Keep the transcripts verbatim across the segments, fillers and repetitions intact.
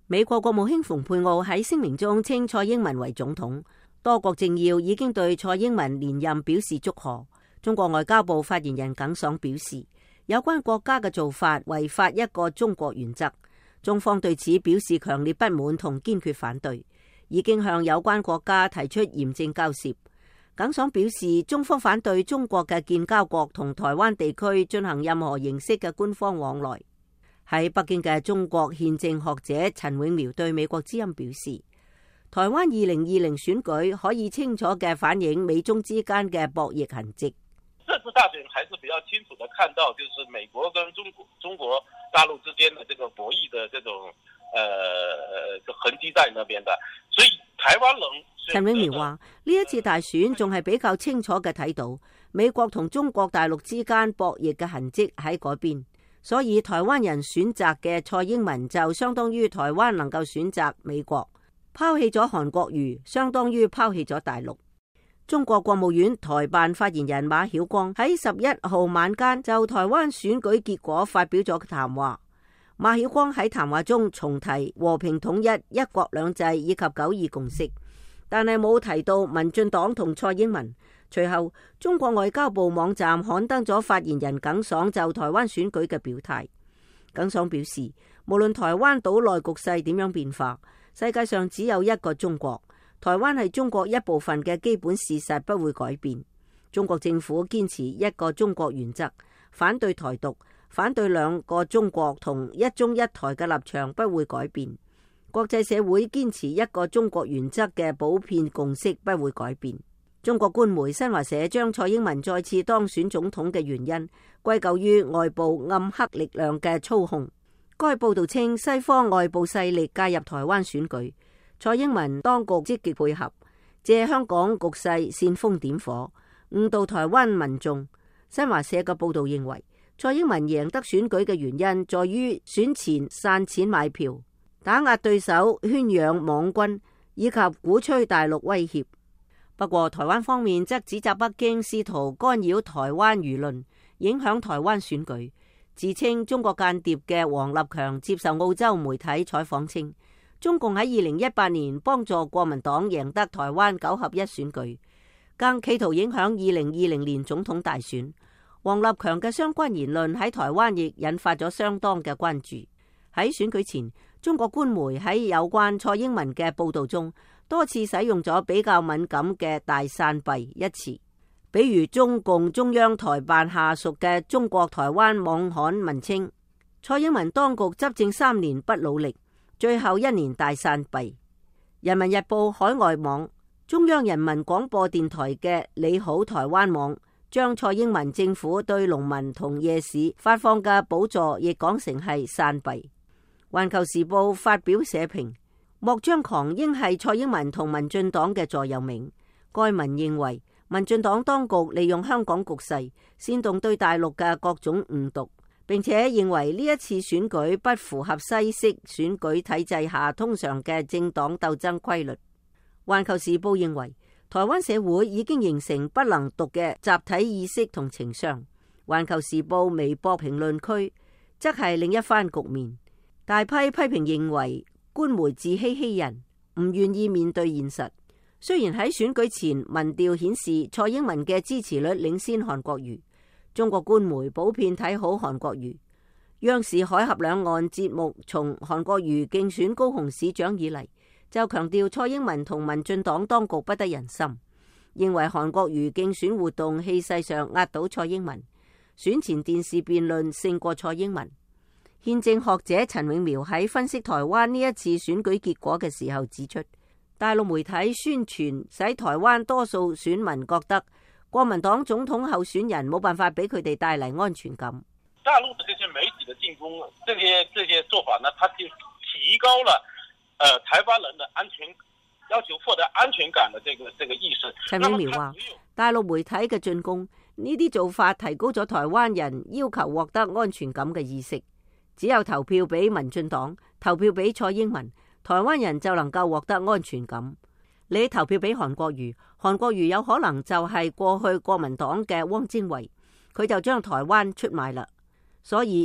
美國國務卿蓬佩奧喺聲明中稱蔡英文為總統，多國政要已經對蔡英文連任表示祝賀。中國外交部發言人耿爽表示，有關國家嘅做法違反一個中國原則，中方對此表示強烈不滿同堅決反對，已經向有關國家提出嚴正交涉。耿爽表示，中方反對中國嘅建交國同台灣地區進行任何形式嘅官方往來。喺北京嘅中國憲政學者陳永苗對美國之音表示，台灣二零二零選舉可以清楚嘅反映美中之間嘅博弈痕跡。 這次大選還是比較清楚的看到，就是美國跟中國中國大陸之間的這個博弈的這種呃痕跡在那邊的，所以台灣人。 陳永苗話：呢一次大選仲係比較清楚嘅睇到美國同中國大陸之間博弈嘅痕跡喺嗰邊。所以台灣人選擇嘅蔡英文就相當於台灣能夠選擇美國，拋棄咗韓國瑜，相當於拋棄咗大陸。中國國務院台辦發言人馬曉光喺十一號晚間就台灣選舉結果發表咗談話。馬曉光喺談話中重提和平統一、一國兩制以及九二共識，但係冇提到民進黨同蔡英文。隨後，中國外交部網站刊登咗發言人耿爽就台灣選舉嘅表態。耿爽表示，無論台灣島內局勢點樣變化，世界上只有一個中國，台灣係中國一部分嘅基本事實不會改變。中國政府堅持一個中國原則，反對台獨，反對兩個中國同一中一台嘅立場不會改變。國際社會堅持一個中國原則嘅普遍共識不會改變。中國官媒新華社將蔡英文再次當選總統嘅原因歸咎於外部暗黑力量嘅操控。該報道稱，西方外部勢力介入台灣選舉，蔡英文當局積極配合，借香港局勢煽風點火，誤導台灣民眾。新華社嘅報道認為，蔡英文贏得選舉嘅原因在於選前散錢買票，打壓對手，圈養網軍，以及鼓吹大陸威脅。不過，台灣方面則指責北京試圖干擾台灣輿論，影響台灣選舉。自稱中國間諜嘅王立強接受澳洲媒體採訪稱，中共喺二零一八年幫助國民黨贏得台灣九合一選舉，更企圖影響二零二零年總統大選。王立強嘅相關言論喺台灣亦引發咗相當嘅關注。喺選舉前，中國官媒喺有關蔡英文嘅報道中，多次使用咗比較敏感嘅大散幣一詞，比如中共中央台辦下屬嘅中國台灣網刊文稱，蔡英文當局執政三年不努力，最後一年大散幣。人民日報海外網、中央人民廣播電台嘅你好台灣網將蔡英文政府對農民同夜市發放嘅補助亦講成係散幣。環球時報發表社評，莫張狂應係蔡英文同民進黨嘅座右銘。該文認為，民進黨當局利用香港局勢煽動對大陸嘅各種誤讀，並且認為呢一次選舉不符合西式選舉體制下通常嘅政黨鬥爭規律。環球時報認為，台灣社會已經形成不能讀嘅集體意識同情商。環球時報微博評論區則係另一番局面。大批批評認為官媒自欺欺人，唔願意面對現實。雖然喺選舉前民調顯示蔡英文嘅支持率領先韓國瑜，中國官媒普遍睇好韓國瑜。央視海峽兩岸節目從韓國瑜競選高雄市長以嚟，就強調蔡英文同民進黨當局不得人心，認為韓國瑜競選活動氣勢上壓倒蔡英文，選前電視辯論勝過蔡英文。憲政學者陳永苗喺分析台灣呢一次選舉結果嘅時候指出，大陸媒體宣傳使台灣多數選民覺得國民黨總統候選人冇辦法俾佢哋帶嚟安全感。 大陸的這些媒體的進攻，這些這些做法呢，它就提高了，呃，台灣人的安全要求獲得安全感的這個這個意識。 陳永苗話，大陸媒體嘅進攻呢啲做法提高咗台灣人要求獲得安全感嘅意識。只有投票俾民進黨，投票俾蔡英文，台灣人就能夠獲得安全感。你投票俾韓國瑜，韓國瑜有可能就係過去國民黨嘅汪精衛，佢就將台灣出賣啦。所以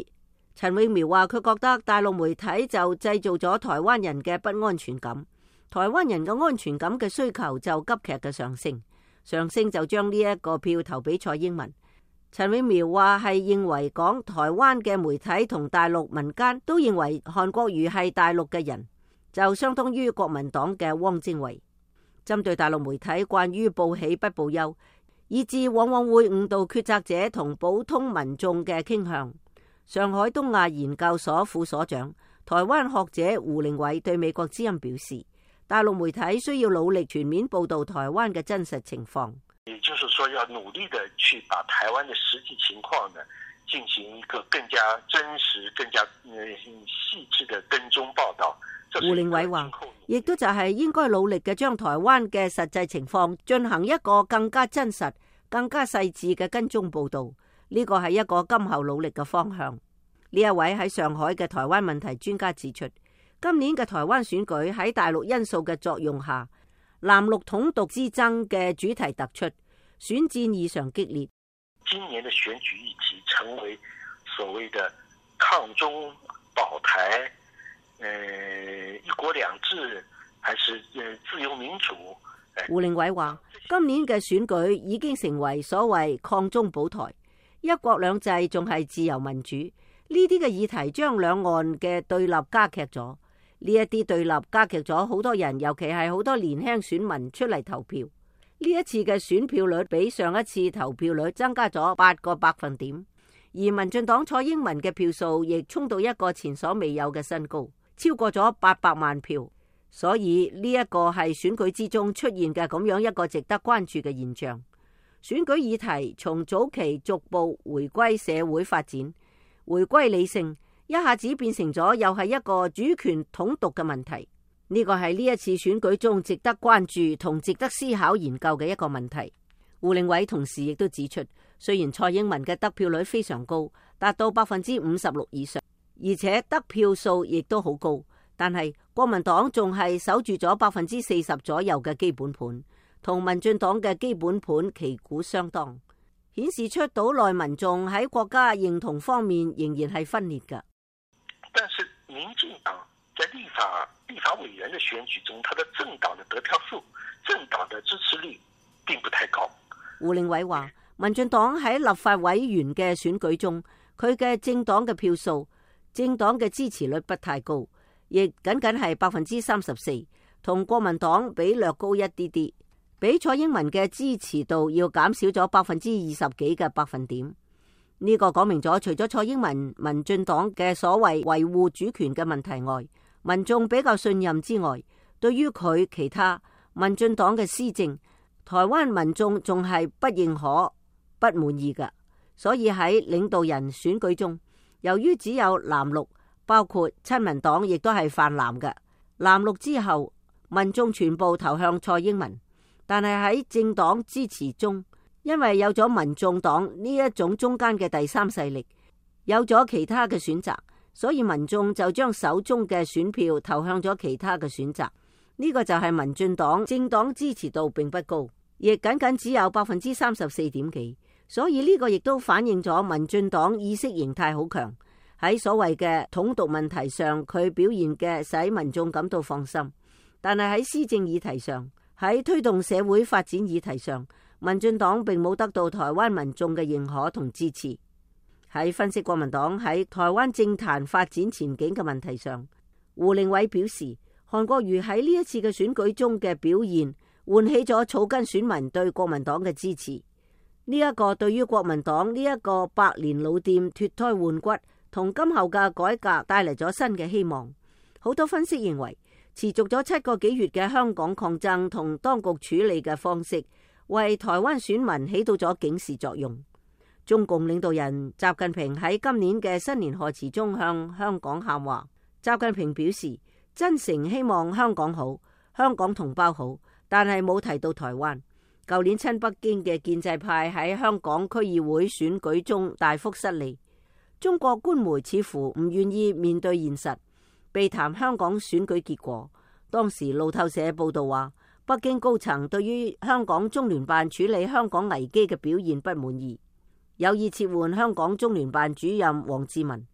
陳永苗話：佢覺得大陸媒體就製造咗台灣人嘅不安全感，台灣人嘅安全感嘅需求就急劇嘅上升，上升就將呢一個票投俾蔡英文。陳永苗話係認為講台灣嘅媒體同大陸民間都認為韓國瑜係大陸嘅人，就相當於國民黨嘅汪精衛。針對大陸媒體慣於報喜不報憂，以致往往會誤導決策者同普通民眾嘅傾向，上海東亞研究所副所長、台灣學者胡玲偉對美國之音表示，大陸媒體需要努力全面報道台灣嘅真實情況， 也就是說要努力的去把台灣的實際情況呢進行一個更加真實、更加嗯細緻的跟蹤報道。 胡玲偉話，亦都就係應該努力嘅將台灣嘅實際情況進行一個更加真實、更加細緻嘅跟蹤報道。呢個係一個今後努力嘅方向。呢一位喺上海嘅台灣問題專家指出，今年嘅台灣選舉喺大陸因素嘅作用下，藍綠統獨之爭嘅主題突出，選戰異常激烈。 今年的選舉議題成為所謂的抗中保台。誒，一國兩制還是誒自由民主？ 胡玲偉話：今年嘅選舉已經成為所謂抗中保台，一國兩制仲係自由民主。呢啲嘅議題將兩岸嘅對立加劇咗，呢一啲對立加劇咗好多人，尤其係好多年輕選民出嚟投票。呢一次嘅選票率比上一次投票率增加咗八個百分點，而民進黨蔡英文嘅票數亦衝到一個前所未有嘅新高，超過咗八百萬票，所以呢一個係選舉之中出現嘅咁樣一個值得關注嘅現象。選舉議題從早期逐步回歸社會發展，回歸理性，一下子變成咗又係一個主權統獨嘅問題。呢個係呢一次選舉中值得關注同值得思考研究嘅一個問題。胡玲偉同時亦都指出，雖然蔡英文嘅得票率非常高，達到百分之五十六以上，而且得票數亦都好高，但係國民黨仲係守住咗百分之四十左右嘅基本盤，同民進黨嘅基本盤旗鼓相當，顯示出島內民眾喺國家認同方面仍然係分裂嘅。 但是民進黨在立法立法委員的選舉中，他的政黨的得票數、政黨的支持率並不太高。 胡玲偉話，民進黨喺立法委員嘅選舉中，佢嘅政黨嘅票數、政黨嘅支持率不太高，亦僅僅係百分之三十四，同國民黨比略高一啲啲，比蔡英文嘅支持度要減少咗百分之二十幾嘅百分點。呢個講明咗，除咗蔡英文民進黨嘅所謂維護主權嘅問題外，民眾比較信任之外，對於佢其他民進黨嘅施政，台灣民眾仲係不認可、不滿意嘅。所以喺領導人選舉中，由於只有藍綠，包括親民黨亦都係泛藍嘅，藍綠之後，民眾全部投向蔡英文。但係喺政黨支持中，因為有咗民眾黨呢一種中間嘅第三勢力，有咗其他嘅選擇，所以民眾就將手中嘅選票投向咗其他嘅選擇。呢個就係民進黨政黨支持度並不高，亦僅僅只有百分之三十四點幾。所以呢個亦都反映咗民進黨意識形態好強，喺所謂嘅統獨問題上，佢表現嘅使民眾感到放心。但係喺施政議題上，喺推動社會發展議題上，民進黨並冇得到台灣民眾嘅認可同支持。喺分析國民黨喺台灣政壇發展前景嘅問題上，胡玲偉表示，韓國瑜喺呢一次嘅選舉中嘅表現，喚起咗草根選民對國民黨嘅支持。呢一個對於國民黨呢一個百年老店脫胎換骨同今後嘅改革帶嚟咗新嘅希望。好多分析認為，持續咗七個幾月嘅香港抗爭同當局處理嘅方式，為台灣選民起到咗警示作用。中共領導人習近平喺今年嘅新年賀詞中向香港喊話。習近平表示，真誠希望香港好，香港同胞好，但係冇提到台灣。舊年親北京嘅建制派喺香港區議會選舉中大幅失利，中國官媒似乎唔願意面對現實，避談香港選舉結果。當時路透社報道話，北京高層對於香港中聯辦處理香港危機嘅表現不滿意，有意撤換香港中聯辦主任王志民。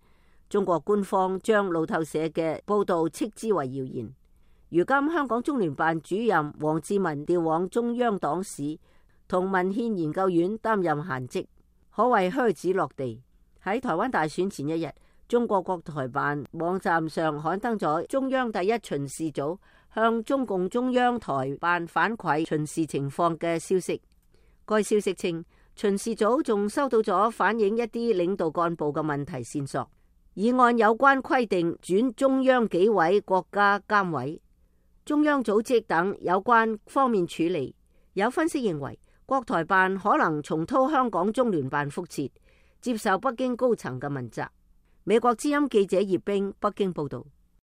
中國官方將路透社嘅報道斥之為謠言。如今香港中聯辦主任王志民調往中央黨史同文獻研究院擔任閒職，可謂靴子落地。喺台灣大選前一日，中國國台辦網站上刊登咗中央第一巡視組向中共中央台辦反饋巡視情況嘅消息。該消息稱，巡視組仲收到咗反映一啲領導幹部嘅問題線索，已按有關規定轉中央紀委國家監委、中央組織等有關方面處理。有分析認為，國台辦可能重蹈香港中聯辦覆轍，接受北京高層嘅問責。美國之音記者葉冰北京報道。